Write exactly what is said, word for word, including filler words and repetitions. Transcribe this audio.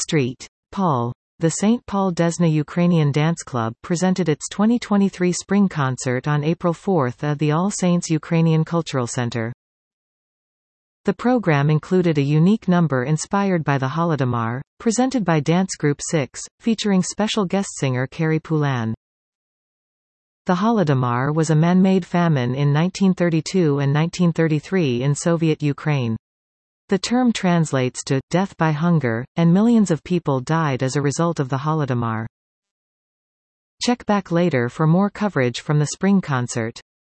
Street. Paul. The Saint Paul Desna Ukrainian Dance Club presented its twenty twenty-three spring concert on April fourth at the All Saints Ukrainian Cultural Center. The program included a unique number inspired by the Holodomor, presented by dance group six, featuring special guest singer Carrie Poulin. The Holodomor was a man-made famine in nineteen thirty-two and nineteen thirty-three in Soviet Ukraine. The term translates to death by hunger, and millions of people died as a result of the Holodomor. Check back later for more coverage from the spring concert.